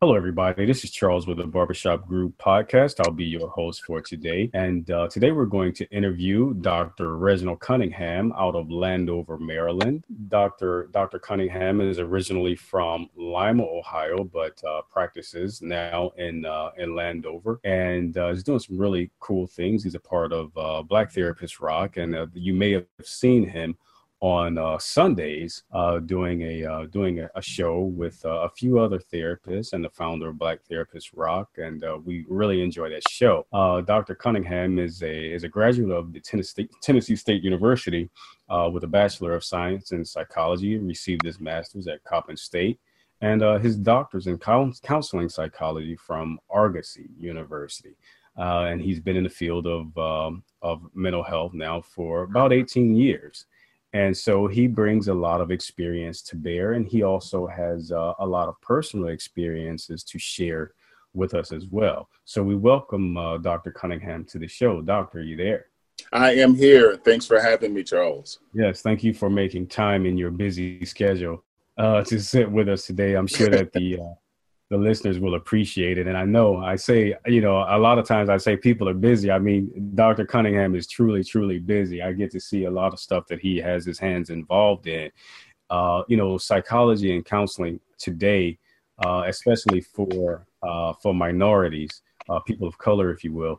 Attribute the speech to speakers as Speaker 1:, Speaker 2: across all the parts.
Speaker 1: Hello, everybody. This is Charles with the Barbershop Group podcast. I'll be your host for today. And today we're going to interview Dr. Reginald Cunningham out of Landover, Maryland. Dr. Cunningham is originally from Lima, Ohio, but practices now in Landover and is doing some really cool things. He's a part of Black Therapist Rock, and you may have seen him on Sundays doing a show with a few other therapists and the founder of Black Therapist Rock, and we really enjoy that show. Dr. Cunningham is a graduate of the Tennessee State University with a Bachelor of Science in Psychology, received his master's at Coppin State, and his doctor's in counseling psychology from Argosy University. And he's been in the field of mental health now for about 18 years. And so he brings a lot of experience to bear, and he also has a lot of personal experiences to share with us as well. So we welcome Dr. Cunningham to the show. Doctor, are you there?
Speaker 2: I am here. Thanks for having me, Charles.
Speaker 1: Yes, thank you for making time in your busy schedule to sit with us today. I'm sure that the listeners will appreciate it. And I know I say, a lot of times I say people are busy. I mean, Dr. Cunningham is truly, truly busy. I get to see a lot of stuff that he has his hands involved in. Psychology and counseling today, especially for minorities, people of color, if you will,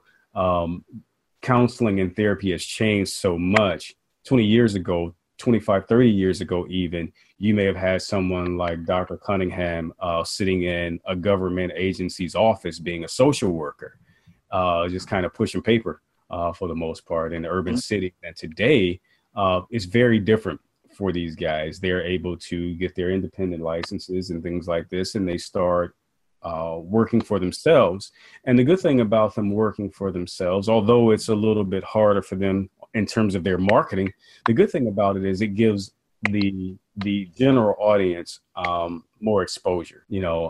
Speaker 1: counseling and therapy has changed so much. 20 years ago, 25, 30 years ago, even, you may have had someone like Dr. Cunningham sitting in a government agency's office being a social worker, just kind of pushing paper for the most part in the urban city. And today, it's very different for these guys. They're able to get their independent licenses and things like this, and they start working for themselves. And the good thing about them working for themselves, although it's a little bit harder for them in terms of their marketing, the good thing about it is it gives the general audience more exposure.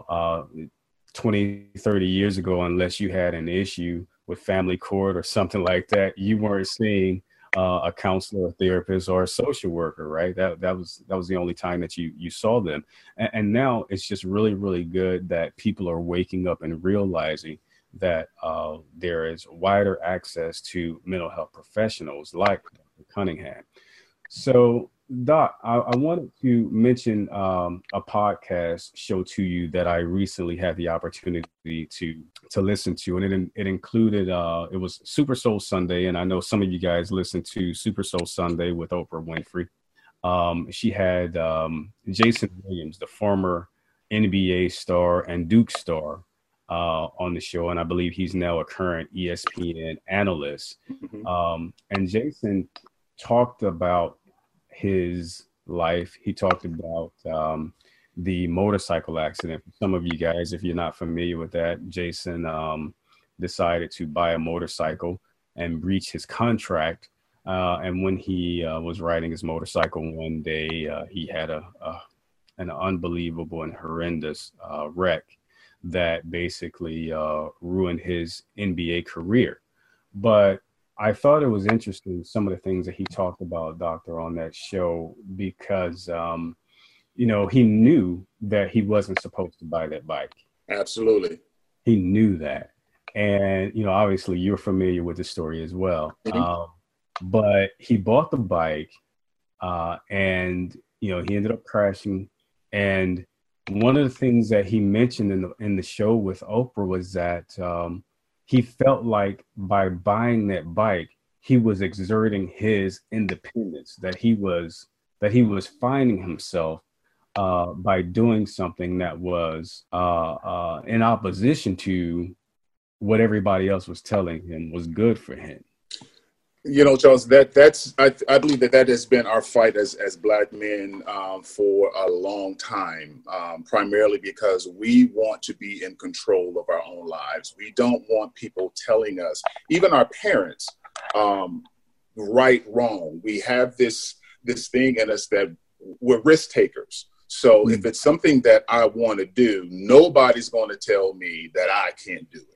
Speaker 1: 20, 30 years ago, unless you had an issue with family court or something like that, you weren't seeing a counselor, a therapist, or a social worker, right? That was the only time that you saw them. And now it's just really, really good that people are waking up and realizing that there is wider access to mental health professionals like Dr. Cunningham. So, Doc, I wanted to mention a podcast show to you that I recently had the opportunity to listen to, and it included it was Super Soul Sunday, and I know some of you guys listen to Super Soul Sunday with Oprah Winfrey. She had Jason Williams, the former NBA star and Duke star, on the show, and I believe he's now a current ESPN analyst. And Jason talked about his life. He talked about the motorcycle accident. For some of you guys, if you're not familiar with that, Jason decided to buy a motorcycle and breach his contract. And when he was riding his motorcycle one day, he had an unbelievable and horrendous wreck that basically ruined his NBA career. But I thought it was interesting, some of the things that he talked about, Doctor, on that show, because, he knew that he wasn't supposed to buy that bike.
Speaker 2: Absolutely.
Speaker 1: He knew that. And, obviously you're familiar with the story as well. But he bought the bike and, he ended up crashing. And one of the things that he mentioned in the show with Oprah was that he felt like by buying that bike, he was exerting his independence, that he was finding himself by doing something that was in opposition to what everybody else was telling him was good for him.
Speaker 2: Charles, I believe that has been our fight as Black men for a long time, primarily because we want to be in control of our own lives. We don't want people telling us, even our parents, right, wrong. We have this thing in us that we're risk takers. So if it's something that I want to do, nobody's going to tell me that I can't do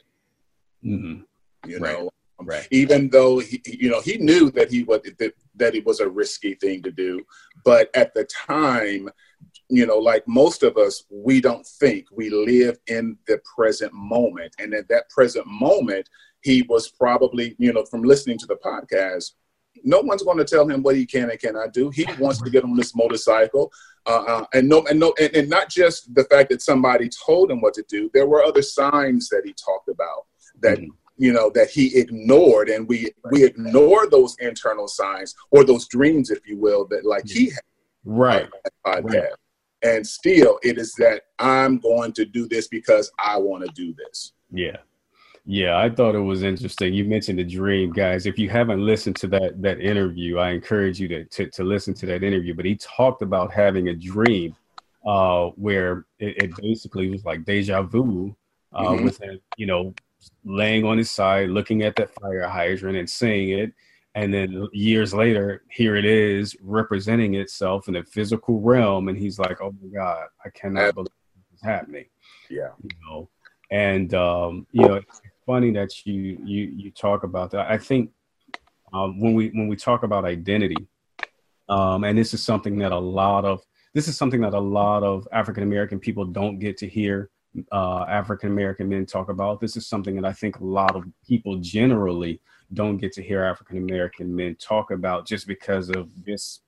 Speaker 2: it. Right. Right. Even though he knew that it was a risky thing to do, but at the time, like most of us, we don't think, we live in the present moment. And at that present moment, he was probably, from listening to the podcast, no one's going to tell him what he can and cannot do. He wants to get on this motorcycle, and not just the fact that somebody told him what to do. There were other signs that he talked about that that he ignored, and we ignore those internal signs or those dreams, if you will, that like he had.
Speaker 1: Right.
Speaker 2: Podcast. And still, it is that I'm going to do this because I want to do this.
Speaker 1: Yeah. Yeah, I thought it was interesting. You mentioned the dream, guys. If you haven't listened to that interview, I encourage you to listen to that interview. But he talked about having a dream where it basically was like deja vu with him, laying on his side, looking at that fire hydrant and seeing it. And then years later, here it is representing itself in a physical realm. And he's like, oh, my God, I cannot believe this is happening.
Speaker 2: Yeah.
Speaker 1: And, it's funny that you talk about that. I think when we talk about identity, and this is something that a lot of African-American people don't get to hear African-American men talk about. This is something that I think a lot of people generally don't get to hear African-American men talk about, just because of this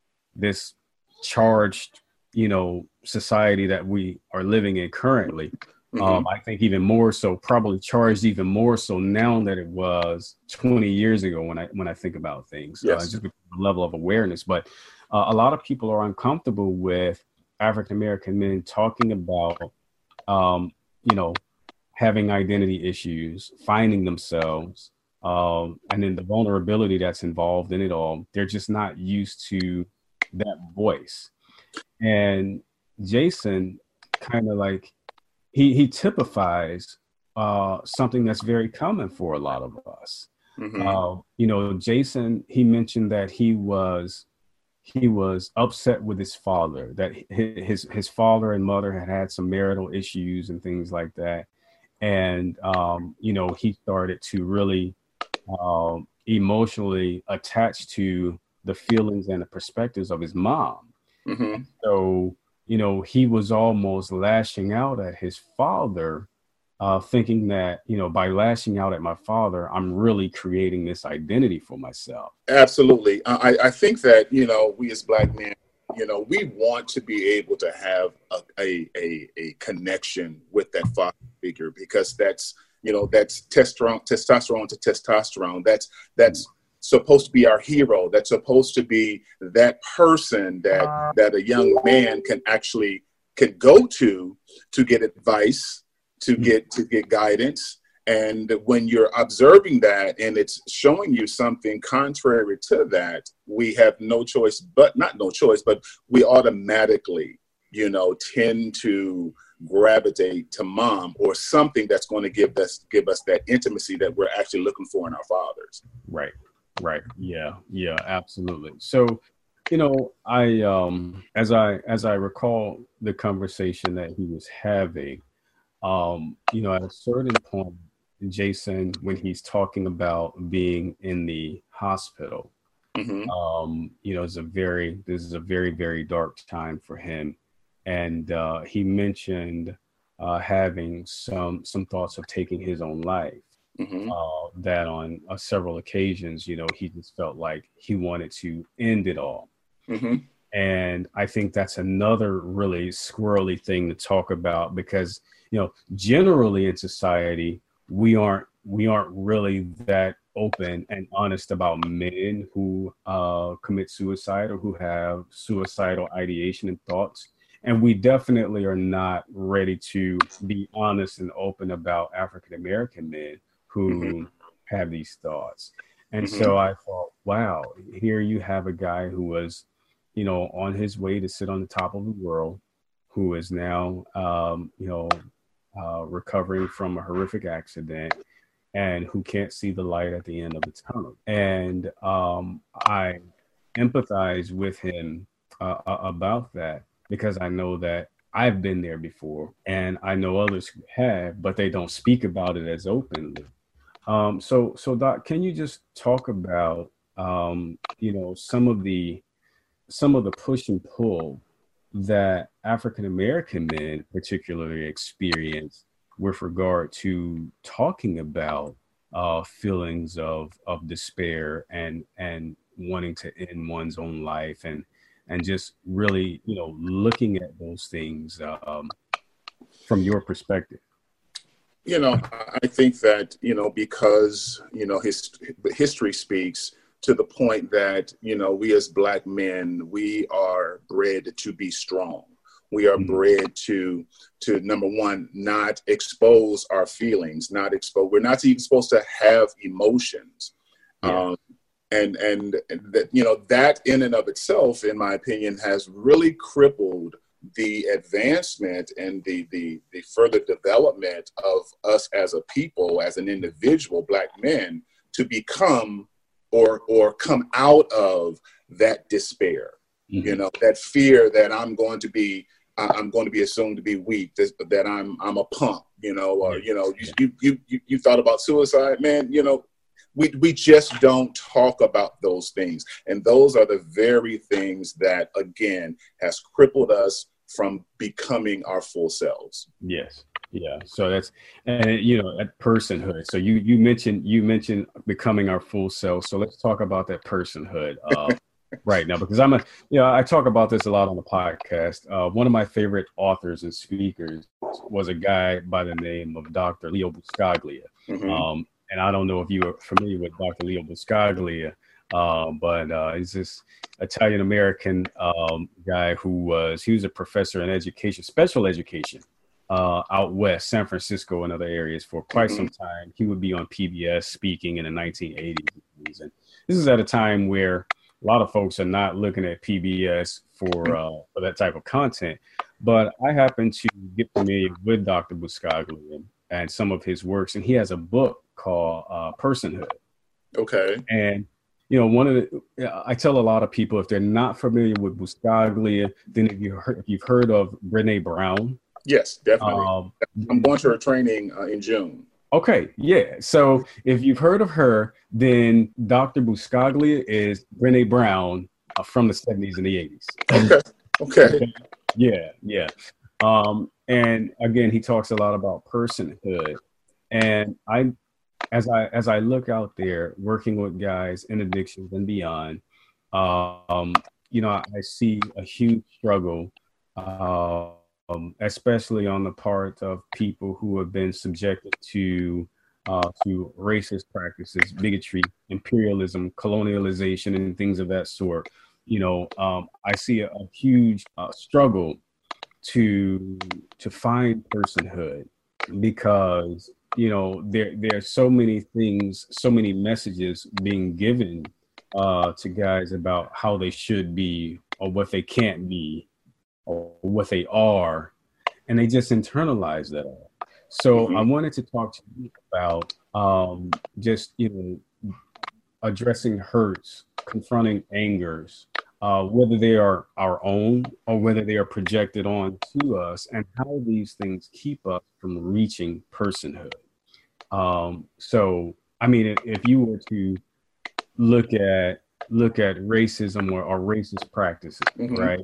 Speaker 1: charged, society that we are living in currently. I think even more so, probably charged even more so now than it was 20 years ago when I think about things.
Speaker 2: Yes.
Speaker 1: Just the level of awareness. But a lot of people are uncomfortable with African-American men talking about, having identity issues, finding themselves, and then the vulnerability that's involved in it all. They're just not used to that voice. And Jason kind of like, he typifies something that's very common for a lot of us. Jason, he mentioned that he was upset with his father, that his father and mother had some marital issues and things like that. And, he started to really emotionally attach to the feelings and the perspectives of his mom. So, he was almost lashing out at his father, thinking that, by lashing out at my father, I'm really creating this identity for myself.
Speaker 2: Absolutely. I think that, we as Black men, we want to be able to have a connection with that father figure, because that's testosterone to testosterone. That's supposed to be our hero. That's supposed to be that person that a young man can go to get advice, to get guidance. And when you're observing that and it's showing you something contrary to that, we have not choice, but we automatically, tend to gravitate to mom or something that's going to give us that intimacy that we're actually looking for in our fathers.
Speaker 1: Right. Yeah, absolutely. So, I as I recall the conversation that he was having, at a certain point, Jason, when he's talking about being in the hospital, this is a very, very dark time for him. And he mentioned having some thoughts of taking his own life. That on several occasions, he just felt like he wanted to end it all. And I think that's another really squirrely thing to talk about, because, generally in society, we aren't really that open and honest about men who commit suicide or who have suicidal ideation and thoughts. And we definitely are not ready to be honest and open about African-American men who have these thoughts. And so I thought, wow, here you have a guy who was, on his way to sit on the top of the world, who is now, recovering from a horrific accident, and who can't see the light at the end of the tunnel. And I empathize with him about that, because I know that I've been there before, and I know others who have, but they don't speak about it as openly. So Doc, can you just talk about, some of the push and pull that African American men particularly experience with regard to talking about feelings of despair and wanting to end one's own life and just really, you know, looking at those things from your perspective.
Speaker 2: You know, I think that, you know, because, you know, history speaks to the point that, you know, we as Black men, we are bred to be strong. We are bred to number one, not expose our feelings, we're not even supposed to have emotions. Yeah. And that, you know, that in and of itself, in my opinion, has really crippled the advancement and the further development of us as a people, as an individual, Black men, to become or come out of that despair. Mm-hmm. You know, that fear that I'm going to be assumed to be weak, that I'm a punk, you know, or, you know, you thought about suicide, man, you know. We just don't talk about those things. And those are the very things that, again, has crippled us from becoming our full selves.
Speaker 1: Yes. Yeah. So that's, and you know, that personhood. So you mentioned becoming our full self. So let's talk about that personhood right now, because I talk about this a lot on the podcast. One of my favorite authors and speakers was a guy by the name of Dr. Leo Buscaglia. Mm-hmm. And I don't know if you are familiar with Dr. Leo Buscaglia, but he's this Italian-American guy he was a professor in education, special education, out west, San Francisco and other areas for quite some time. He would be on PBS speaking in the 1980s. And this is at a time where a lot of folks are not looking at PBS for that type of content. But I happen to get familiar with Dr. Buscaglia and some of his works, and he has a book called Personhood.
Speaker 2: Okay.
Speaker 1: And, you know, I tell a lot of people, if they're not familiar with Buscaglia, then if you've heard of Brene Brown.
Speaker 2: Yes, definitely. I'm going to her training in June.
Speaker 1: Okay. Yeah. So if you've heard of her, then Dr. Buscaglia is Brene Brown from the 70s and the
Speaker 2: 80s. Okay.
Speaker 1: Yeah. Yeah. And again, he talks a lot about personhood. And as I look out there working with guys in addictions and beyond, you know, I see a huge struggle, especially on the part of people who have been subjected to racist practices, bigotry, imperialism, colonialization, and things of that sort. You know, I see a huge struggle to find personhood, because, you know, there are so many things, so many messages being given to guys about how they should be or what they can't be or what they are, and they just internalize that all. So I wanted to talk to you about just, you know, addressing hurts, confronting angers, whether they are our own or whether they are projected on to us, and how these things keep us from reaching personhood. So, I mean, if you were to look at racism or racist practices, right?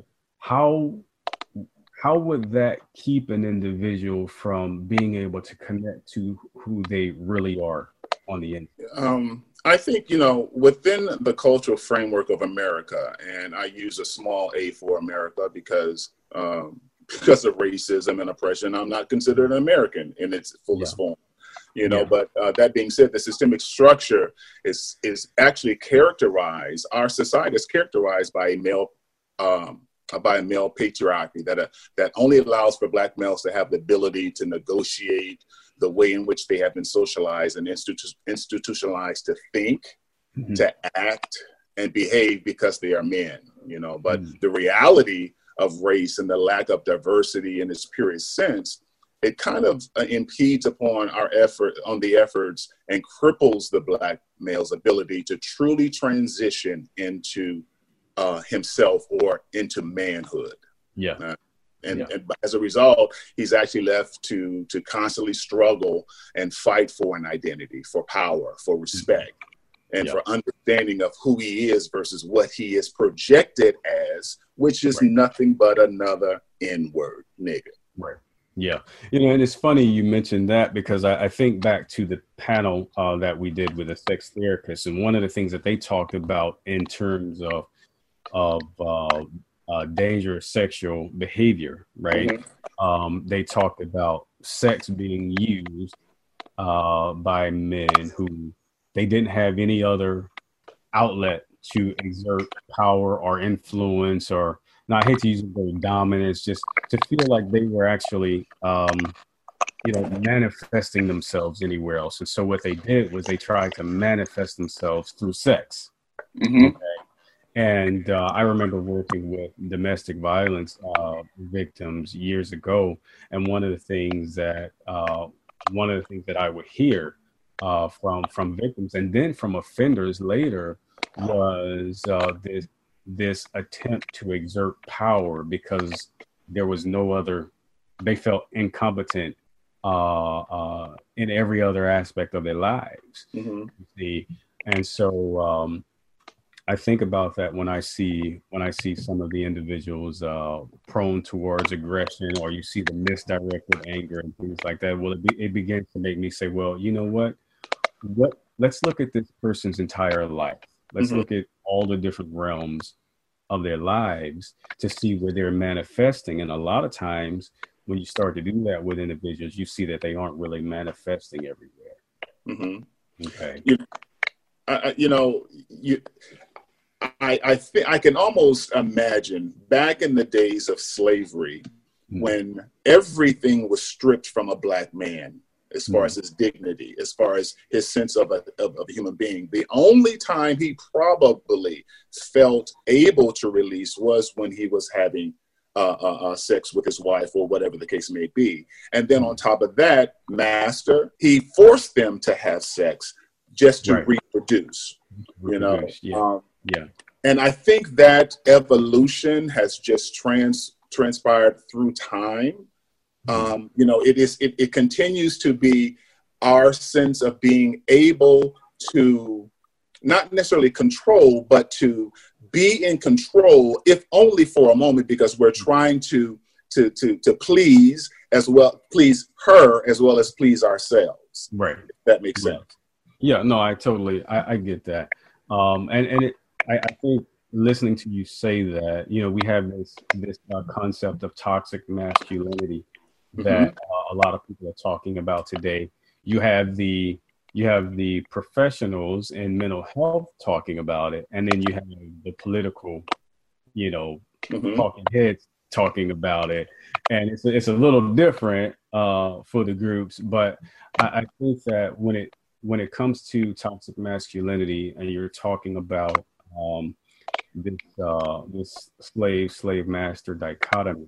Speaker 1: How would that keep an individual from being able to connect to who they really are on the inside?
Speaker 2: I think, you know, within the cultural framework of America, and I use a small a for America because of racism and oppression, I'm not considered an American in its fullest form. You know, but that being said, the systemic structure is actually characterized. Our society is characterized by a male patriarchy that only allows for Black males to have the ability to negotiate the way in which they have been socialized and institutionalized to think, to act, and behave because they are men. You know, but the reality of race and the lack of diversity in its purest sense, it kind of impedes upon the efforts and cripples the Black male's ability to truly transition into himself or into manhood.
Speaker 1: Yeah.
Speaker 2: And as a result, he's actually left to constantly struggle and fight for an identity, for power, for respect, and for understanding of who he is versus what he is projected as which is nothing but another N-word, nigga.
Speaker 1: Right. Yeah. And it's funny you mentioned that, because I think back to the panel that we did with a sex therapist. And one of the things that they talked about in terms of dangerous sexual behavior, right? They talked about sex being used by men who they didn't have any other outlet to exert power or influence, or, now I hate to use the word dominance, just to feel like they were actually, manifesting themselves anywhere else. And so what they did was they tried to manifest themselves through sex. Okay. And I remember working with domestic violence victims years ago, and one of the things that I would hear from victims and then from offenders later was this attempt to exert power because there was no other. They felt incompetent in every other aspect of their lives. You see, and so I think about that when I see some of the individuals prone towards aggression, or you see the misdirected anger and things like that. Well, it begins to make me say, well, you know what? Let's look at this person's entire life. Let's look at all the different realms of their lives to see where they're manifesting. And a lot of times when you start to do that with individuals, you see that they aren't really manifesting everywhere. Okay.
Speaker 2: I can almost imagine back in the days of slavery, when everything was stripped from a Black man, as far as his dignity, as far as his sense of a human being. The only time he probably felt able to release was when he was having sex with his wife, or whatever the case may be. And then on top of that, master, he forced them to have sex just to reproduce. And I think that evolution has just transpired through time. It continues to be our sense of being able to not necessarily control, but to be in control, if only for a moment, because we're trying to please her as well as please ourselves.
Speaker 1: Right.
Speaker 2: If that makes sense.
Speaker 1: Yeah, no, I get that. I think listening to you say that, we have this concept of toxic masculinity that a lot of people are talking about today. You have the professionals in mental health talking about it, and then you have the political, talking heads talking about it, and it's a little different for the groups. But I think that when it comes to toxic masculinity, and you're talking about this slave master dichotomy,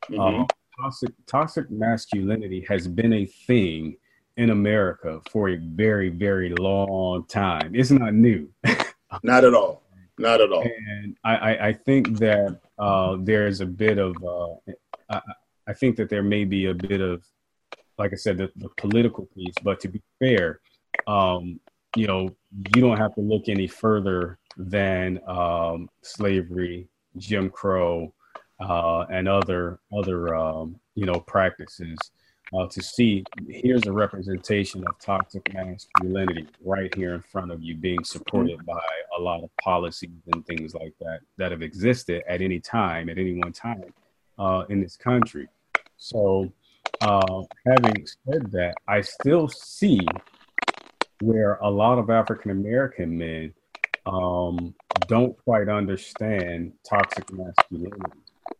Speaker 1: toxic masculinity has been a thing in America for a very, very long time. It's not new.
Speaker 2: Not at all. Not at all.
Speaker 1: And I think that there's a bit of I think that there may be a bit of, like I said, the political piece. But to be fair, you don't have to look any further than slavery, Jim Crow, and other practices to see here's a representation of toxic masculinity right here in front of you, being supported by a lot of policies and things like that have existed at any one time in this country. So having said that, I still see where a lot of African American men don't quite understand toxic masculinity.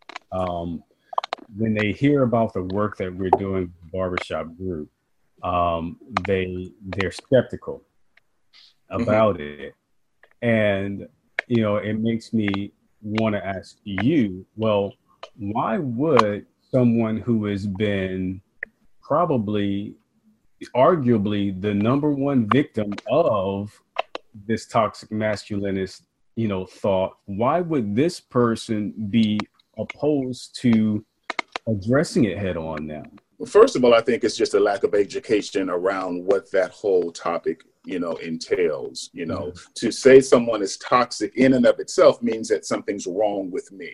Speaker 1: When they hear about the work that we're doing with the Barbershop Group, they're skeptical about it. And, it makes me want to ask you, well, why would someone who has been arguably the number one victim of this toxic masculinist, thought, why would this person be opposed to addressing it head on now?
Speaker 2: Well, first of all, I think it's just a lack of education around what that whole topic, entails. To say someone is toxic in and of itself means that something's wrong with me.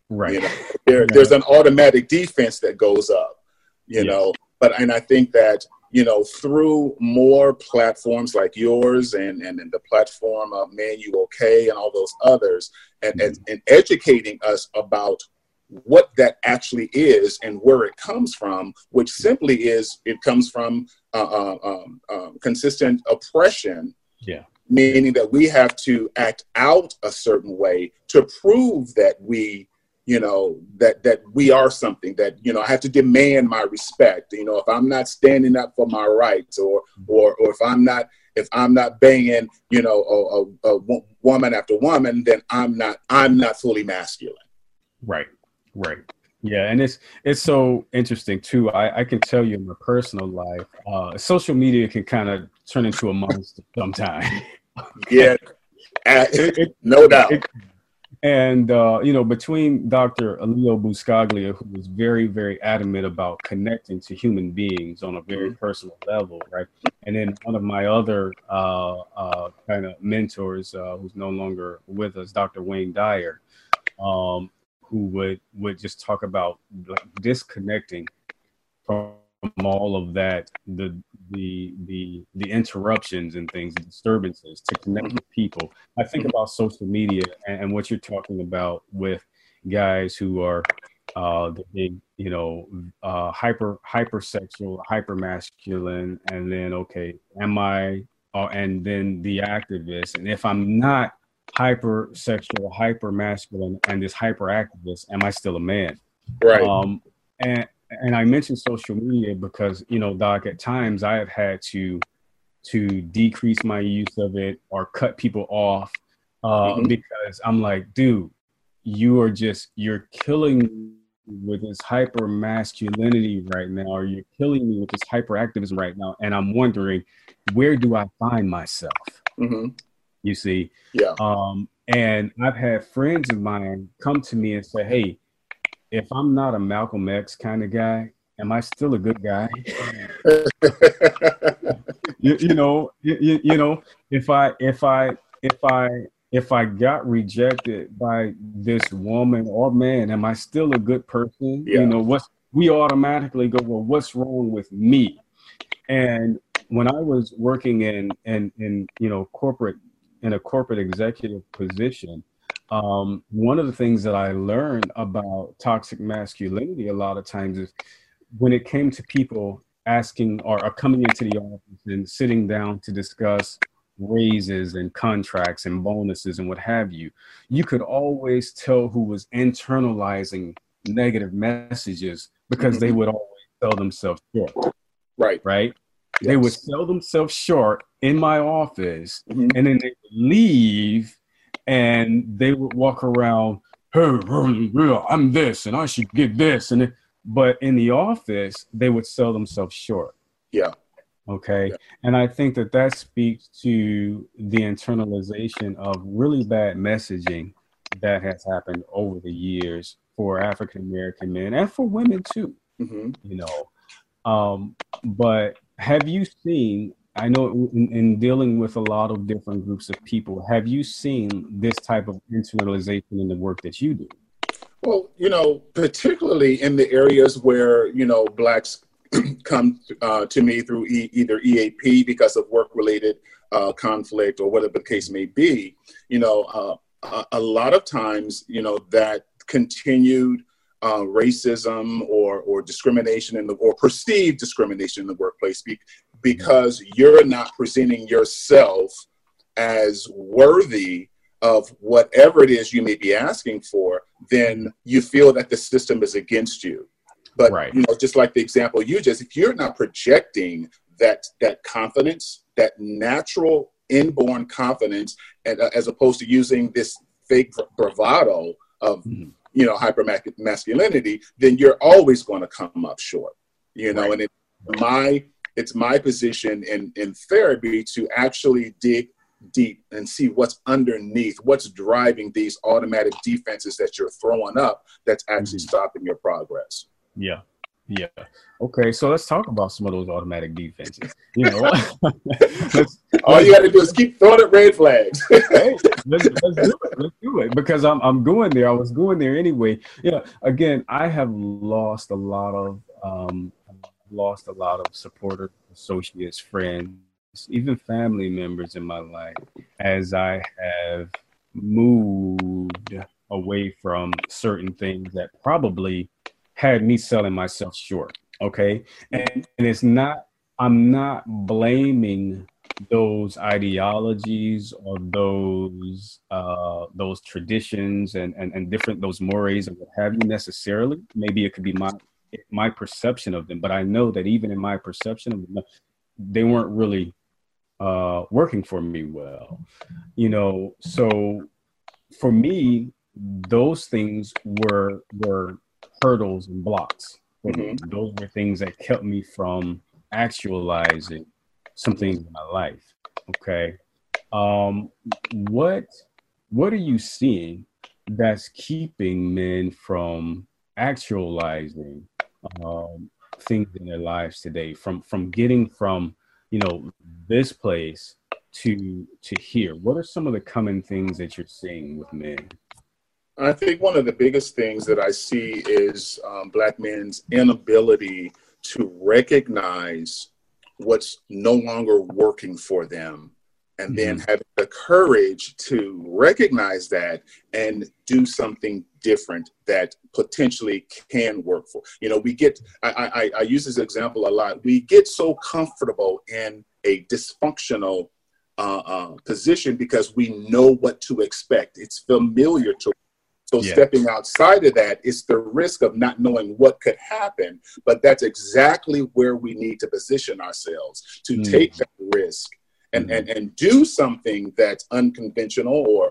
Speaker 1: Right.
Speaker 2: You know, there's an automatic defense that goes up, you know, and I think that, you know, through more platforms like yours and the platform of Man U OK and all those others, and educating us about what that actually is and where it comes from, which simply is, it comes from consistent oppression.
Speaker 1: Yeah.
Speaker 2: Meaning that we have to act out a certain way to prove that we, you know, that we are something, that, you know, I have to demand my respect. You know, if I'm not standing up for my rights, or if I'm not banging, you know, a woman after woman, then I'm not fully masculine.
Speaker 1: Right. Right. Yeah. And it's so interesting too. I can tell you in my personal life, social media can kind of turn into a monster sometimes.
Speaker 2: Yeah. No doubt.
Speaker 1: And, you know, between Dr. Leo Buscaglia, who was very, very adamant about connecting to human beings on a very personal level, right? And then one of my other kind of mentors, who's no longer with us, Dr. Wayne Dyer, who would just talk about like disconnecting from all of that, the interruptions and things, the disturbances, to connect with people. I think about social media and what you're talking about with guys who are the big, you know, hypersexual, hypermasculine, and then and then the activist. And if I'm not hypersexual, hypermasculine, and this hyperactivist, am I still a man?
Speaker 2: Right.
Speaker 1: And I mentioned social media because, you know, Doc, at times I have had to decrease my use of it or cut people off because I'm like, dude, you're killing me with this hyper masculinity right now, or you're killing me with this hyperactivism right now. And I'm wondering, where do I find myself? You see?
Speaker 2: Yeah.
Speaker 1: And I've had friends of mine come to me and say, hey, if I'm not a Malcolm X kind of guy, am I still a good guy? you know, if I got rejected by this woman or man, am I still a good person?
Speaker 2: Yeah.
Speaker 1: You know, we automatically go, well, what's wrong with me? And when I was working in you know, in a corporate executive position, one of the things that I learned about toxic masculinity a lot of times is when it came to people asking or coming into the office and sitting down to discuss raises and contracts and bonuses and what have you, you could always tell who was internalizing negative messages because they would always sell themselves short.
Speaker 2: Right.
Speaker 1: Right.
Speaker 2: Yes.
Speaker 1: They would sell themselves short in my office and then they would leave. And they would walk around, hey, I'm this, and I should get this. But in the office, they would sell themselves short.
Speaker 2: Yeah.
Speaker 1: Okay. Yeah. And I think that speaks to the internalization of really bad messaging that has happened over the years for African-American men and for women too, you know. But have you seen, I know in dealing with a lot of different groups of people, have you seen this type of internalization in the work that you do?
Speaker 2: Well, you know, particularly in the areas where, you know, Blacks come to me through either EAP because of work-related conflict or whatever the case may be, you know, a lot of times, you know, that continued racism or discrimination or perceived discrimination in the workplace because you're not presenting yourself as worthy of whatever it is you may be asking for, then you feel that the system is against you. But, you know, just like the example if you're not projecting that confidence, that natural inborn confidence, and as opposed to using this fake bravado of, you know, hyper masculinity, then you're always going to come up short, you know. And it's my position in therapy to actually dig deep and see what's underneath, what's driving these automatic defenses that you're throwing up that's actually stopping your progress.
Speaker 1: Yeah. Yeah. Okay. So let's talk about some of those automatic defenses. You know,
Speaker 2: All you got to do is keep throwing at red flags.
Speaker 1: hey, let's do it. Let's do it because I'm going there. I was going there anyway. Yeah. Again, I have lost a lot of supporters, associates, friends, even family members in my life as I have moved away from certain things that probably had me selling myself short. Okay. And it's not, I'm not blaming those ideologies or those traditions and different those mores and what have you necessarily. Maybe it could be my perception of them, but I know that even in my perception of them, they weren't really working for me well. You know, so for me, those things were hurdles and blocks for me.
Speaker 2: Mm-hmm.
Speaker 1: Those were things that kept me from actualizing some things in my life. Okay. Um, what what are you seeing that's keeping men from actualizing um, things in their lives today? From getting from you know this place to here. What are some of the common things that you're seeing with men?
Speaker 2: I think one of the biggest things that I see is Black men's inability to recognize what's no longer working for them, and then
Speaker 1: Mm-hmm.
Speaker 2: having the courage to recognize that and do something different that potentially can work for. You know, we get, I use this example a lot. We get so comfortable in a dysfunctional position because we know what to expect. It's familiar to. So
Speaker 1: Yeah.
Speaker 2: stepping outside of that is the risk of not knowing what could happen. But that's exactly where we need to position ourselves to take that risk and do something that's unconventional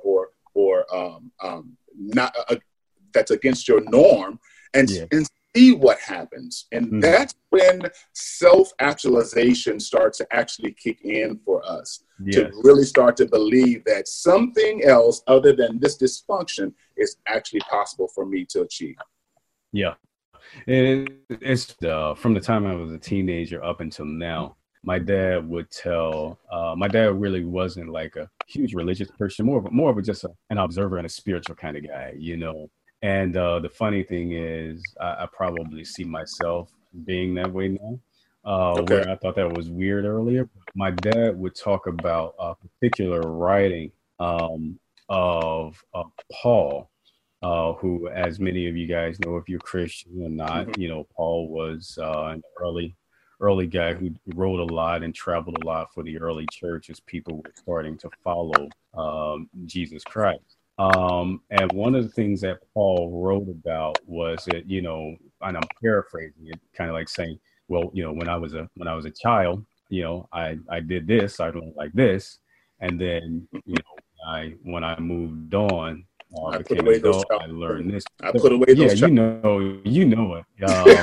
Speaker 2: or not that's against your norm, and
Speaker 1: Yeah.
Speaker 2: and see what happens. And
Speaker 1: Mhm.
Speaker 2: that's when self-actualization starts to actually kick in for us, to
Speaker 1: Yes.
Speaker 2: really start to believe that something else other than this dysfunction is actually possible for me to achieve.
Speaker 1: Yeah. It's from the time I was a teenager up until now. My dad would tell. My dad really wasn't like a huge religious person, more of a just an observer and a spiritual kind of guy, you know. And the funny thing is, I probably see myself being that way now.
Speaker 2: Okay.
Speaker 1: Where I thought that was weird earlier. My dad would talk about a particular writing of Paul, who, as many of you guys know, if you're Christian or not,
Speaker 2: Mhm.
Speaker 1: you know, Paul was an early guy who wrote a lot and traveled a lot for the early church as people were starting to follow Jesus Christ. And one of the things that Paul wrote about was that, you know, and I'm paraphrasing it, kind of like saying, well, you know, when I was a child, you know, I did this, I learned like this, and then, you know, I when I moved on,
Speaker 2: I put
Speaker 1: became
Speaker 2: away
Speaker 1: an
Speaker 2: those
Speaker 1: adult,
Speaker 2: child.
Speaker 1: I learned this.
Speaker 2: I
Speaker 1: So,
Speaker 2: put away
Speaker 1: yeah,
Speaker 2: those child.
Speaker 1: you know it.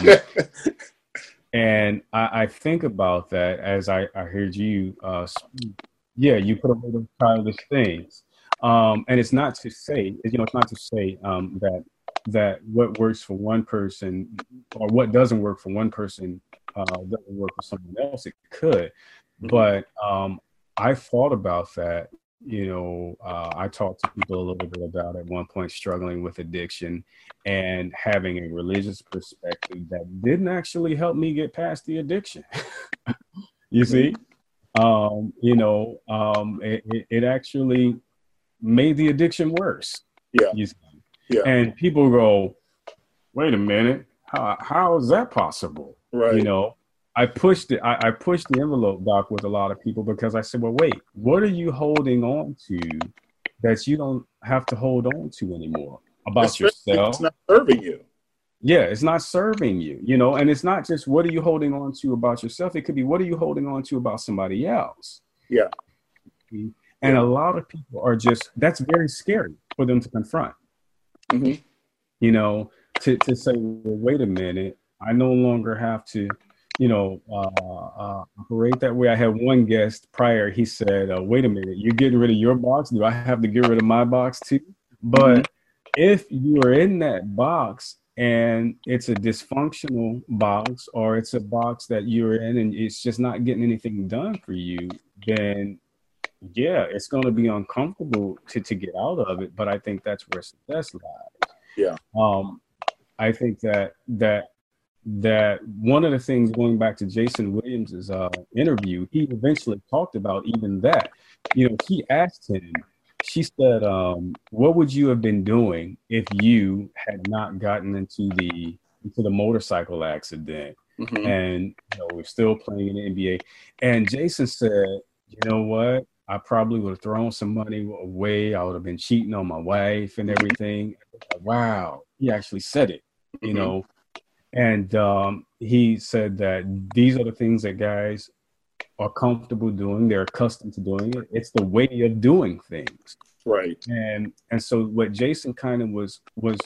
Speaker 1: And I think about that as I heard you speak. Yeah, you put away those childish things. And it's not to say, you know, it's not to say that what works for one person or what doesn't work for one person doesn't work for someone else. It could,
Speaker 2: Mhm.
Speaker 1: but I thought about that. You know, I talked to people a little bit about at one point struggling with addiction and having a religious perspective that didn't actually help me get past the addiction. You
Speaker 2: Mhm.
Speaker 1: see, it actually made the addiction worse.
Speaker 2: Yeah,
Speaker 1: You see?
Speaker 2: yeah,
Speaker 1: And people go, wait a minute, how is that possible? You
Speaker 2: right.
Speaker 1: know, I pushed the envelope, Doc, with a lot of people because I said, well, wait, what are you holding on to that you don't have to hold on to anymore about
Speaker 2: Especially if
Speaker 1: yourself?
Speaker 2: it's not serving you.
Speaker 1: Yeah, it's not serving you, you know, and it's not just what are you holding on to about yourself. It could be what are you holding on to about somebody else.
Speaker 2: Yeah,
Speaker 1: And
Speaker 2: yeah.
Speaker 1: a lot of people are just, that's very scary for them to confront,
Speaker 2: Hmm.
Speaker 1: you know, to say, well, wait a minute, I no longer have to, you know, operate that way. I had one guest prior, he said, wait a minute, you're getting rid of your box. Do I have to get rid of my box too?
Speaker 2: Hmm.
Speaker 1: But if you are in that box, and it's a dysfunctional box, or it's a box that you're in and it's just not getting anything done for you, then yeah, it's going to be uncomfortable to get out of it. But I think that's where success lies.
Speaker 2: Yeah.
Speaker 1: I think that one of the things, going back to Jason Williams's interview, he eventually talked about even that. You know, he asked him, she said, what would you have been doing if you had not gotten into the motorcycle accident?
Speaker 2: Mm-hmm.
Speaker 1: And you know, we're still playing in the NBA. And Jason said, you know what? I probably would have thrown some money away. I would have been cheating on my wife and everything. Wow, he actually said it, you know. And he said that these are the things that guys are comfortable doing. They're accustomed to doing it. It's the way of doing things.
Speaker 2: Right.
Speaker 1: And so what Jason kind of was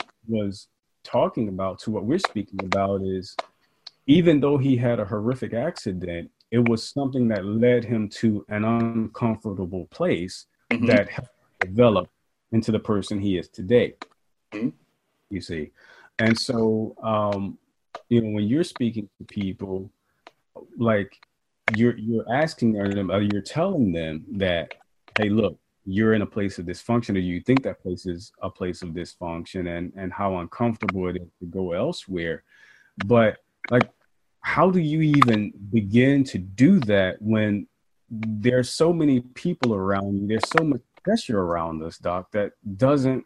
Speaker 1: talking about, to what we're speaking about, is even though he had a horrific accident, it was something that led him to an uncomfortable place that helped develop into the person he is today. You see. And so you know, when you're speaking to people, like you're asking them, or you're telling them that, hey, look, you're in a place of dysfunction, or you think that place is a place of dysfunction, and how uncomfortable it is to go elsewhere. But like, how do you even begin to do that when there's so many people around you? There's so much pressure around us, Doc, that doesn't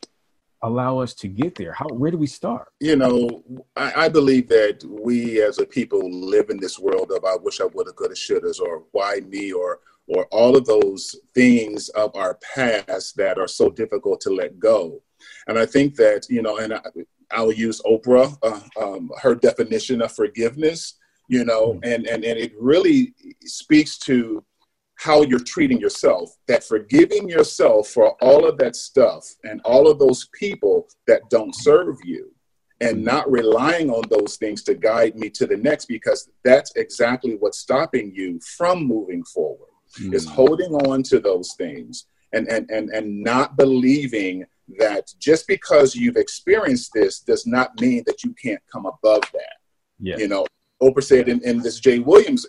Speaker 1: allow us to get there. Where do we start?
Speaker 2: You know, I believe that we as a people live in this world of I wish I woulda, coulda, shouldas, or why me, or all of those things of our past that are so difficult to let go. And I think that, you know, and I'll use Oprah, her definition of forgiveness, you know, and it really speaks to how you're treating yourself, that forgiving yourself for all of that stuff and all of those people that don't serve you, and not relying on those things to guide me to the next, because that's exactly what's stopping you from moving forward, is holding on to those things and not believing that just because you've experienced this does not mean that you can't come above that.
Speaker 1: Yeah.
Speaker 2: You know, Oprah said in this Jay Williams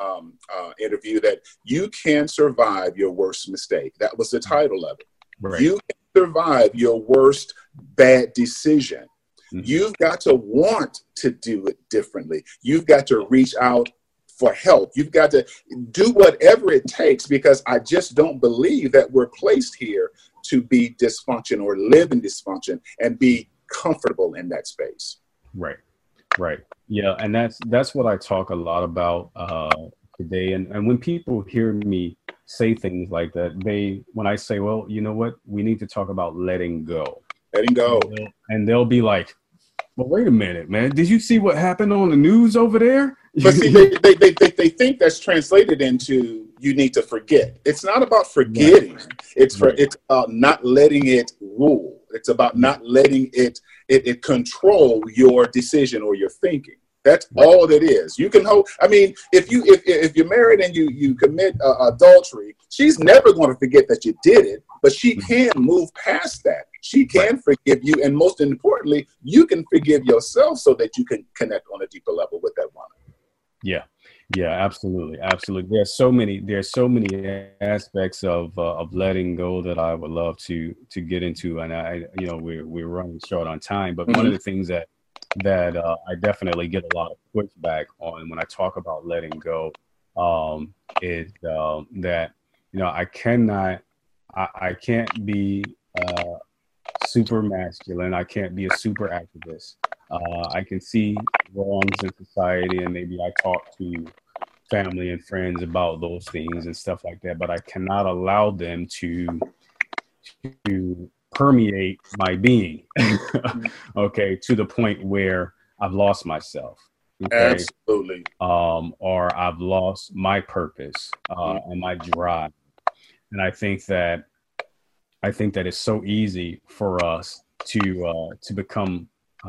Speaker 2: interview that you can survive your worst mistake. That was the title of it. Right. You can survive your worst bad decision. You've got to want to do it differently. You've got to reach out for help. You've got to do whatever it takes, because I just don't believe that we're placed here to be dysfunction or live in dysfunction and be comfortable in that space.
Speaker 1: Right. Right. Yeah. And that's what I talk a lot about today. And when people hear me say things like that, when I say, well, you know what, we need to talk about letting go.
Speaker 2: Letting go.
Speaker 1: And they'll be like, well, wait a minute, man. Did you see what happened on the news over there?
Speaker 2: But see, they think that's translated into you need to forget. It's not about forgetting. Right. It's about not letting it rule. It's about not letting it control your decision or your thinking. That's all that is. You can hope. I mean, if you're married and you commit adultery, she's never going to forget that you did it, but she can move past that. She can forgive you, and most importantly, you can forgive yourself so that you can connect on a deeper level with that woman.
Speaker 1: Yeah. Yeah, absolutely. Absolutely. There's so many aspects of letting go that I would love to get into. And we're running short on time, but one of the things that I definitely get a lot of pushback on when I talk about letting go is that, you know, I can't be super masculine. I can't be a super activist. I can see wrongs in society, and maybe I talk to family and friends about those things and stuff like that, but I cannot allow them to permeate my being, okay, to the point where I've lost myself. Okay?
Speaker 2: Absolutely.
Speaker 1: Or I've lost my purpose and my drive. And I think that it's so easy for us to become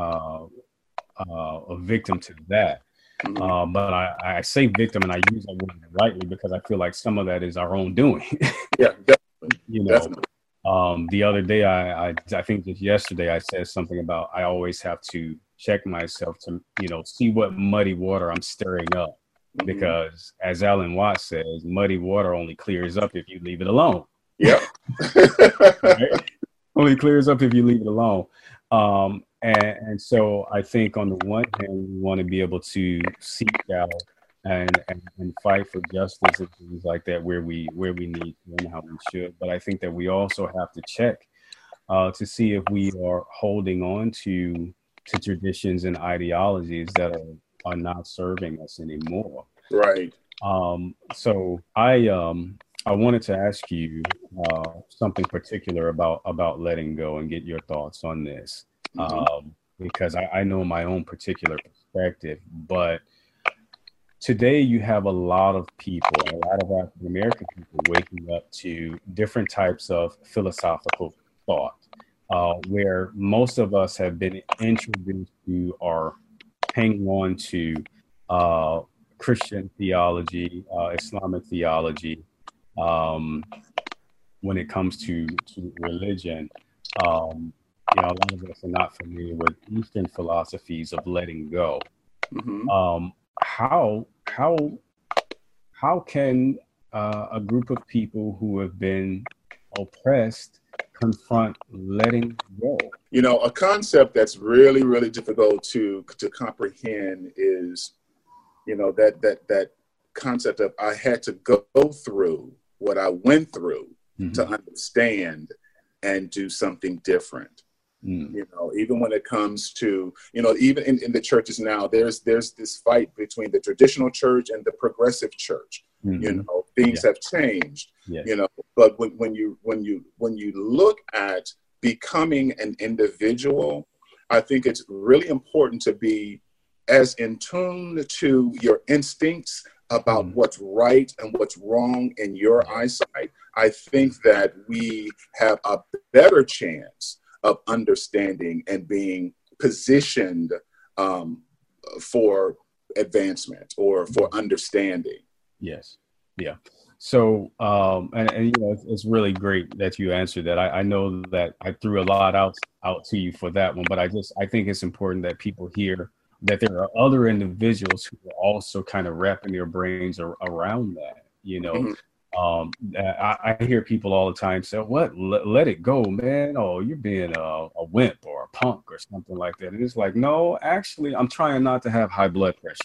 Speaker 1: a victim to that. But I say victim, and I use that word rightly because I feel like some of that is our own doing.
Speaker 2: Yeah, definitely.
Speaker 1: You know,
Speaker 2: definitely.
Speaker 1: The other day, I think just yesterday, I said something about I always have to check myself to, see what muddy water I'm stirring up. Because as Alan Watts says, muddy water only clears up if you leave it alone.
Speaker 2: Yeah.
Speaker 1: Right? Only clears up if you leave it alone. And so I think on the one hand, we want to be able to seek out and fight for justice and things like that where we need to and how we should. But I think that we also have to check to see if we are holding on to traditions and ideologies that are not serving us anymore.
Speaker 2: Right.
Speaker 1: So I wanted to ask you something particular about letting go and get your thoughts on this, because I know my own particular perspective. But today you have a lot of people, a lot of African American people waking up to different types of philosophical thought, where most of us have been introduced to or hanging on to Christian theology, Islamic theology, when it comes to religion. A lot of us are not familiar with Eastern philosophies of letting go. How can a group of people who have been oppressed confront letting go?
Speaker 2: A concept that's really, really difficult to comprehend is, that concept of I had to go through what I went through to understand and do something different. Even when it comes to, even in the churches now, there's this fight between the traditional church and the progressive church. Things have changed. But when you look at becoming an individual, I think it's really important to be as in tune to your instincts about what's right and what's wrong in your eyesight. I think that we have a better chance of understanding and being positioned for advancement or for understanding.
Speaker 1: Yes. Yeah. So, it's really great that you answered that. I know that I threw a lot out to you for that one, but I think it's important that people hear that there are other individuals who are also kind of wrapping their brains around that, I hear people all the time say, what, let it go, man. Oh, you're being a wimp or a punk or something like that. And it's like, no, actually, I'm trying not to have high blood pressure.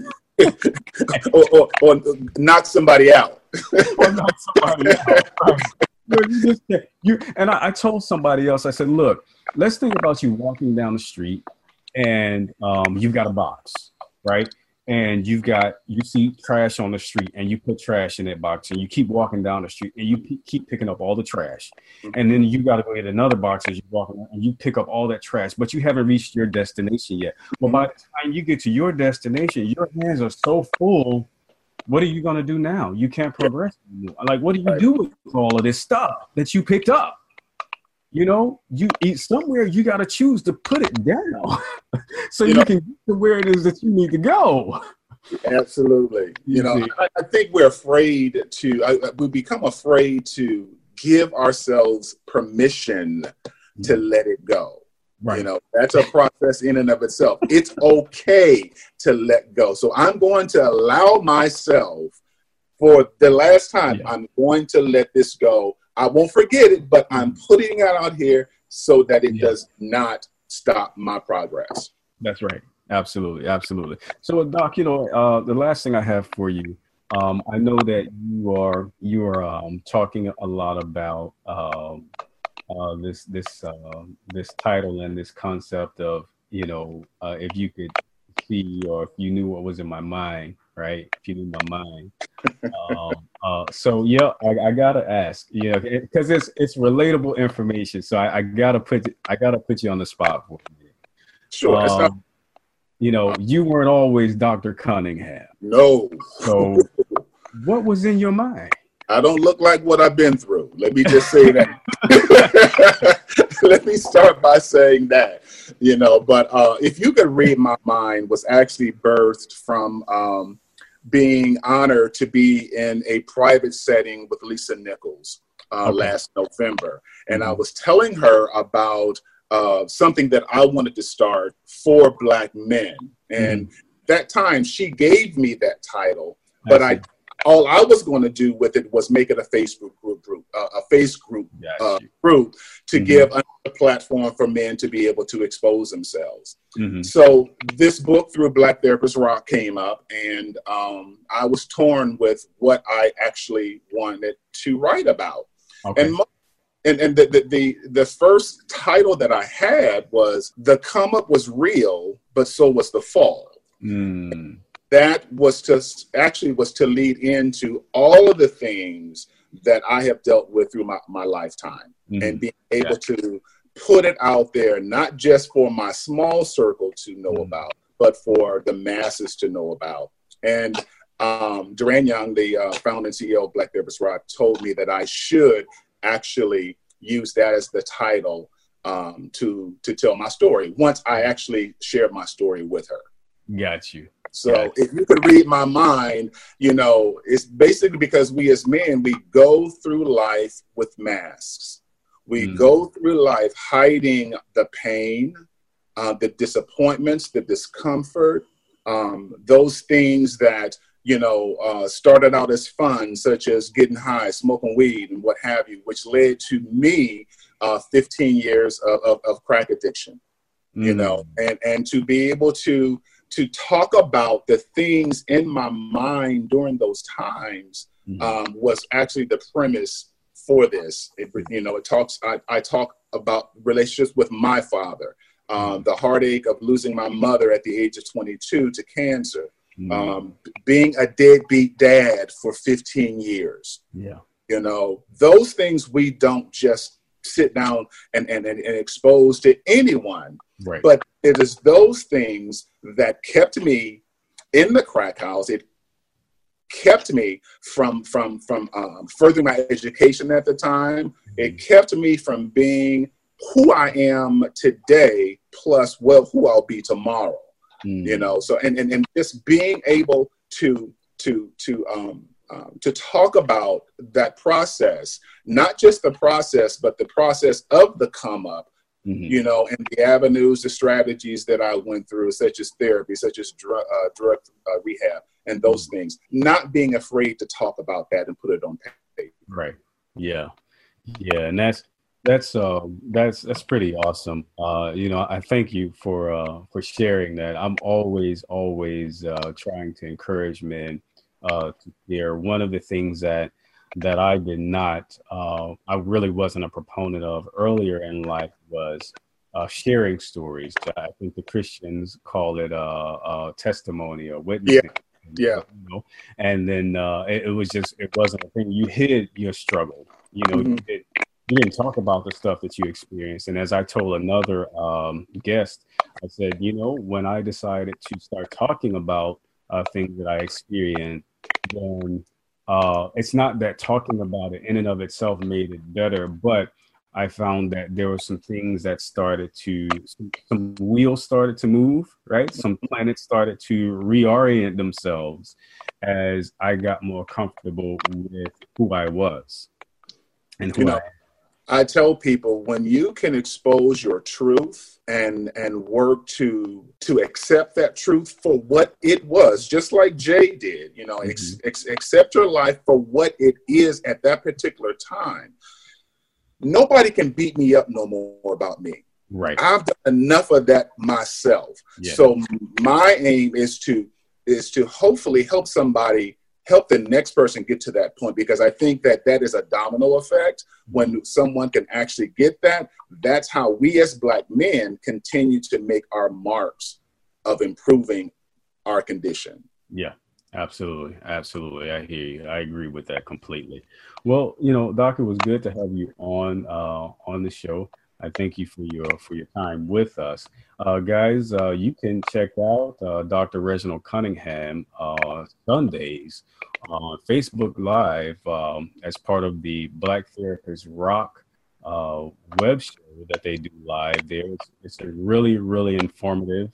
Speaker 2: or knock somebody out.
Speaker 1: Or knock somebody out. Right. I told somebody else, I said, look, let's think about you walking down the street and you've got a box, right? And you see trash on the street and you put trash in that box and you keep walking down the street and you keep picking up all the trash. And then you got to go get another box as you walk around and you pick up all that trash, but you haven't reached your destination yet. Well, by the time you get to your destination, your hands are so full. What are you going to do now? You can't progress anymore. Like, what do you do with all of this stuff that you picked up? You eat somewhere, you got to choose to put it down so you can get to where it is that you need to go.
Speaker 2: Absolutely. I think we're afraid we become afraid to give ourselves permission to let it go. Right. That's a process in and of itself. It's okay to let go. So I'm going to allow myself for the last time, I'm going to let this go. I won't forget it, but I'm putting it out here so that it does not stop my progress.
Speaker 1: That's right. Absolutely. Absolutely. So, Doc, the last thing I have for you, I know that you are talking a lot about this title and this concept of, if you could see or if you knew what was in my mind, right? If you knew my mind. I gotta ask, because it's relatable information. So I gotta put you on the spot for you.
Speaker 2: Sure.
Speaker 1: You weren't always Dr. Cunningham.
Speaker 2: No.
Speaker 1: So what was in your mind?
Speaker 2: I don't look like what I've been through. Let me just say that. Let me start by saying that, but if you could read my mind was actually birthed from being honored to be in a private setting with Lisa Nichols. last November. And I was telling her about something that I wanted to start for Black men. And that time she gave me that title, but all I was going to do with it was make it a Facebook group, group to give a platform for men to be able to expose themselves. So this book, Through Black Therapist Rock, came up, and I was torn with what I actually wanted to write about. And the first title that I had was "The Come Up Was Real, but So Was the Fall." That was to lead into all of the things that I have dealt with through my lifetime, and being able to put it out there, not just for my small circle to know about, but for the masses to know about. And Duran Young, the founder and CEO of Black Therapist Rock, told me that I should actually use that as the title to tell my story once I actually shared my story with her.
Speaker 1: Got you.
Speaker 2: So if you could read my mind, it's basically because we as men, we go through life with masks. We go through life hiding the pain, the disappointments, the discomfort, those things that, started out as fun, such as getting high, smoking weed and what have you, which led to me 15 years of crack addiction, and to be able to talk about the things in my mind during those times was actually the premise for this. I talk about relationships with my father, the heartache of losing my mother at the age of 22 to cancer, being a deadbeat dad for 15 years. Those things we don't just sit down and expose to anyone.
Speaker 1: Right.
Speaker 2: But it is those things that kept me in the crack house. It kept me from furthering my education at the time. It kept me from being who I am today, plus who I'll be tomorrow. So and just being able to talk about that process, not just the process, but the process of the come up. And the avenues, the strategies that I went through, such as therapy, such as drug rehab, and those things. Not being afraid to talk about that and put it on paper.
Speaker 1: Right. Yeah. And that's pretty awesome. I thank you for sharing that. I'm always trying to encourage men to share. One of the things that I did not, I really wasn't a proponent of earlier in life was sharing stories. I think the Christians call it testimony or witnessing.
Speaker 2: Yeah.
Speaker 1: And then it wasn't a thing. You hid your struggle. You didn't talk about the stuff that you experienced. And as I told another guest, I said, when I decided to start talking about things that I experienced, then it's not that talking about it in and of itself made it better, but I found that there were some things that some wheels started to move, right? Some planets started to reorient themselves as I got more comfortable with who I was and who I am.
Speaker 2: I tell people, when you can expose your truth and work to accept that truth for what it was, just like Jay did, accept your life for what it is at that particular time. Nobody can beat me up no more about me.
Speaker 1: Right.
Speaker 2: I've done enough of that myself. Yeah. So my aim is to hopefully help the next person get to that point, because I think that is a domino effect. When someone can actually get that, that's how we as Black men continue to make our marks of improving our condition.
Speaker 1: Yeah, absolutely. I hear you. I agree with that completely. Well, Doc, it was good to have you on the show. I thank you for your time with us. Guys, you can check out Dr. Reginald Cunningham Sundays on Facebook Live as part of the Black Therapist Rock web show that they do live there. It's a really, really informative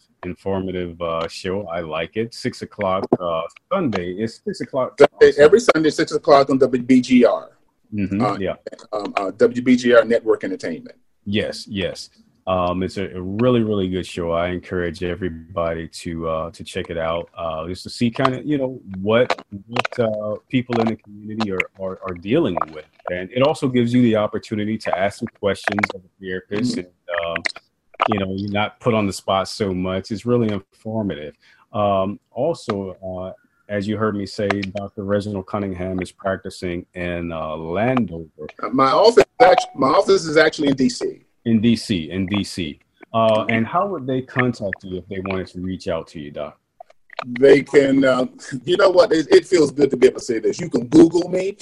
Speaker 1: show. I like it. 6 o'clock Sunday. It's 6 o'clock.
Speaker 2: Every Sunday, 6 o'clock on WBGR.
Speaker 1: Yeah.
Speaker 2: WBGR Network Entertainment.
Speaker 1: Yes. It's a really, really good show. I encourage everybody to check it out, just to see kind of, what people in the community are dealing with. And it also gives you the opportunity to ask some questions of the therapist, and, you're not put on the spot so much. It's really informative. Also, as you heard me say, Dr. Reginald Cunningham is practicing in Landover.
Speaker 2: My office is actually in DC.
Speaker 1: In DC. And how would they contact you if they wanted to reach out to you, Doc?
Speaker 2: They can, you know what? It feels good to be able to say this. You can Google me.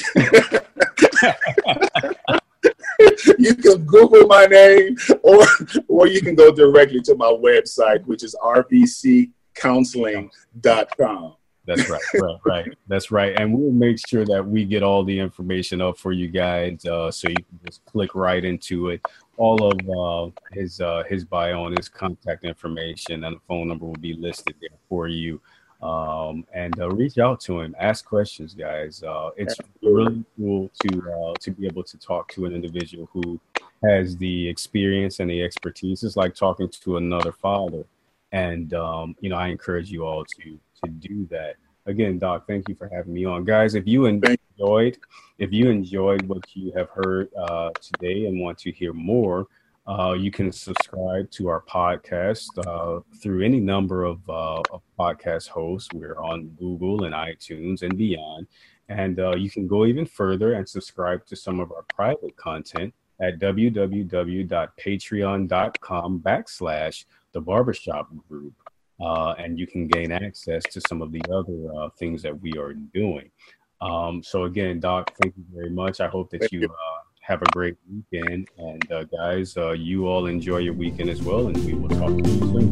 Speaker 2: You can Google my name, or you can go directly to my website, which is rbccounseling.com.
Speaker 1: That's right. That's right. And we'll make sure that we get all the information up for you guys, so you can just click right into it. All of his bio and his contact information and the phone number will be listed there for you. And reach out to him, ask questions, guys. It's really cool to be able to talk to an individual who has the experience and the expertise. It's like talking to another father. And, I encourage you all to do that. Again, Doc, thank you for having me on. Guys, if you enjoyed what you have heard today and want to hear more, you can subscribe to our podcast through any number of podcast hosts. We're on Google and iTunes and beyond. And you can go even further and subscribe to some of our private content at www.patreon.com/The Barbershop Group. And you can gain access to some of the other things that we are doing. So again, Doc, thank you very much. I hope that you have a great weekend. And guys, you all enjoy your weekend as well. And we will talk to you soon.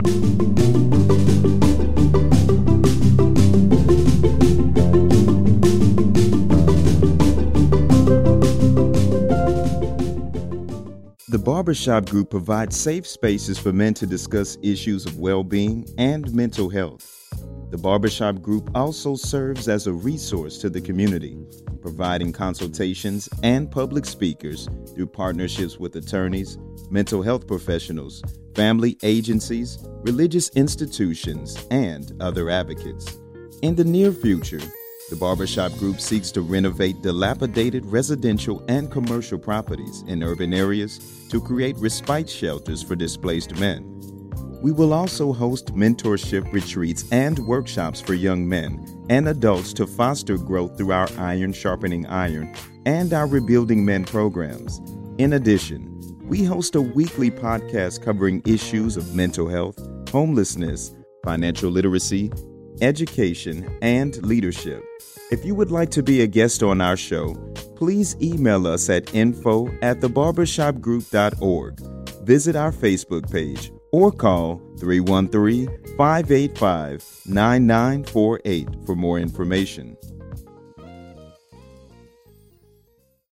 Speaker 3: The Barbershop Group provides safe spaces for men to discuss issues of well-being and mental health. The Barbershop Group also serves as a resource to the community, providing consultations and public speakers through partnerships with attorneys, mental health professionals, family agencies, religious institutions, and other advocates. In the near future, the Barbershop Group seeks to renovate dilapidated residential and commercial properties in urban areas to create respite shelters for displaced men. We will also host mentorship retreats and workshops for young men and adults to foster growth through our Iron Sharpening Iron and our Rebuilding Men programs. In addition, we host a weekly podcast covering issues of mental health, homelessness, financial literacy, education, and leadership. If you would like to be a guest on our show, please email us at info@thebarbershopgroup.org. Visit our Facebook page or call 313-585-9948 for more information.